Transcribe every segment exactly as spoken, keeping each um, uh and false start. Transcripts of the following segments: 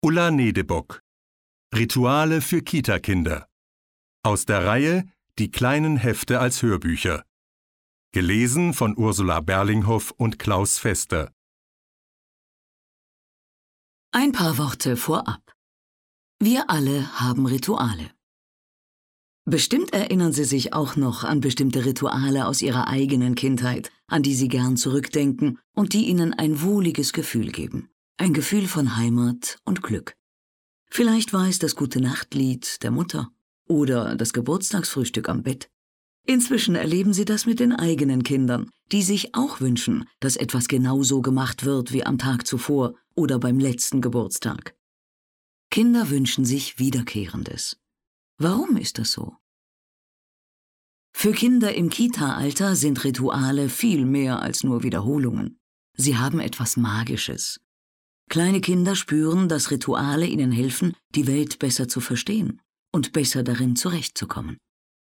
Ulla Nedebock. Rituale für Kita-Kinder. Aus der Reihe Die kleinen Hefte als Hörbücher. Gelesen von Ursula Berlinghoff und Klaus Fester. Ein paar Worte vorab. Wir alle haben Rituale. Bestimmt erinnern Sie sich auch noch an bestimmte Rituale aus Ihrer eigenen Kindheit, an die Sie gern zurückdenken und die Ihnen ein wohliges Gefühl geben. Ein Gefühl von Heimat und Glück. Vielleicht war es das Gute-Nacht-Lied der Mutter oder das Geburtstagsfrühstück am Bett. Inzwischen erleben Sie das mit den eigenen Kindern, die sich auch wünschen, dass etwas genauso gemacht wird wie am Tag zuvor oder beim letzten Geburtstag. Kinder wünschen sich Wiederkehrendes. Warum ist das so? Für Kinder im Kita-Alter sind Rituale viel mehr als nur Wiederholungen. Sie haben etwas Magisches. Kleine Kinder spüren, dass Rituale ihnen helfen, die Welt besser zu verstehen und besser darin zurechtzukommen.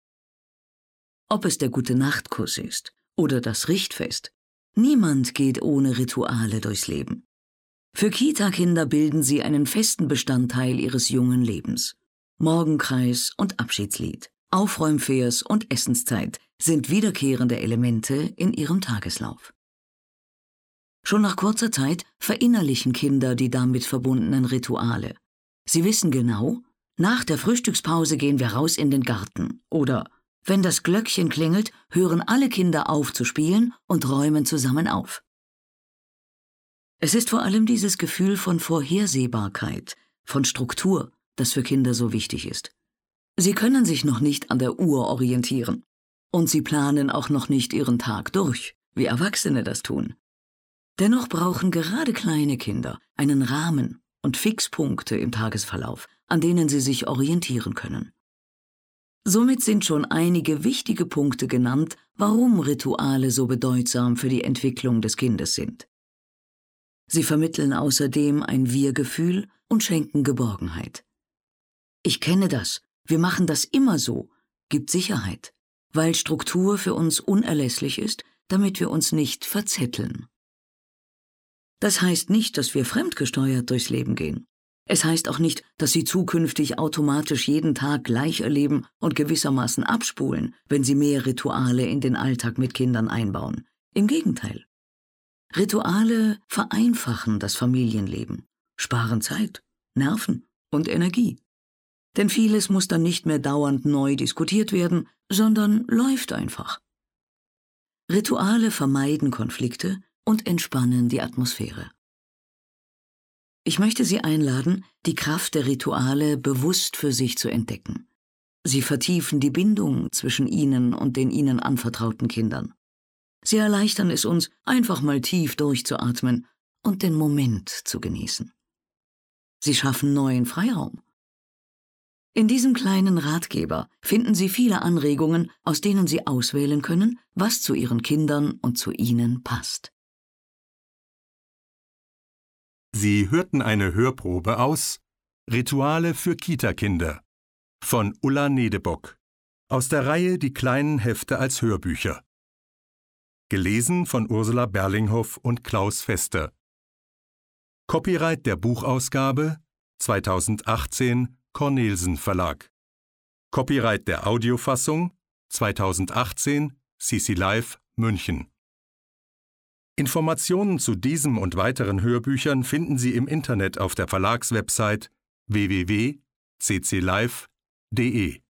Ob es der Gute-Nacht-Kuss ist oder das Richtfest, niemand geht ohne Rituale durchs Leben. Für Kita-Kinder bilden sie einen festen Bestandteil ihres jungen Lebens. Morgenkreis und Abschiedslied, Aufräumvers und Essenszeit sind wiederkehrende Elemente in ihrem Tageslauf. Schon nach kurzer Zeit verinnerlichen Kinder die damit verbundenen Rituale. Sie wissen genau, nach der Frühstückspause gehen wir raus in den Garten oder wenn das Glöckchen klingelt, hören alle Kinder auf zu spielen und räumen zusammen auf. Es ist vor allem dieses Gefühl von Vorhersehbarkeit, von Struktur, das für Kinder so wichtig ist. Sie können sich noch nicht an der Uhr orientieren und sie planen auch noch nicht ihren Tag durch, wie Erwachsene das tun. Dennoch brauchen gerade kleine Kinder einen Rahmen und Fixpunkte im Tagesverlauf, an denen sie sich orientieren können. Somit sind schon einige wichtige Punkte genannt, warum Rituale so bedeutsam für die Entwicklung des Kindes sind. Sie vermitteln außerdem ein Wir-Gefühl und schenken Geborgenheit. Ich kenne das, wir machen das immer so, gibt Sicherheit, weil Struktur für uns unerlässlich ist, damit wir uns nicht verzetteln. Das heißt nicht, dass wir fremdgesteuert durchs Leben gehen. Es heißt auch nicht, dass Sie zukünftig automatisch jeden Tag gleich erleben und gewissermaßen abspulen, wenn Sie mehr Rituale in den Alltag mit Kindern einbauen. Im Gegenteil. Rituale vereinfachen das Familienleben, sparen Zeit, Nerven und Energie. Denn vieles muss dann nicht mehr dauernd neu diskutiert werden, sondern läuft einfach. Rituale vermeiden Konflikte und entspannen die Atmosphäre. Ich möchte Sie einladen, die Kraft der Rituale bewusst für sich zu entdecken. Sie vertiefen die Bindung zwischen Ihnen und den Ihnen anvertrauten Kindern. Sie erleichtern es uns, einfach mal tief durchzuatmen und den Moment zu genießen. Sie schaffen neuen Freiraum. In diesem kleinen Ratgeber finden Sie viele Anregungen, aus denen Sie auswählen können, was zu Ihren Kindern und zu Ihnen passt. Sie hörten eine Hörprobe aus Rituale für Kita-Kinder von Ulla Nedebock aus der Reihe Die kleinen Hefte als Hörbücher. Gelesen von Ursula Berlinghoff und Klaus Fester. Copyright der Buchausgabe zweitausendachtzehn Cornelsen Verlag. Copyright der Audiofassung zweitausendachtzehn C C Live München. Informationen zu diesem und weiteren Hörbüchern finden Sie im Internet auf der Verlagswebsite w w w punkt c c live punkt d e.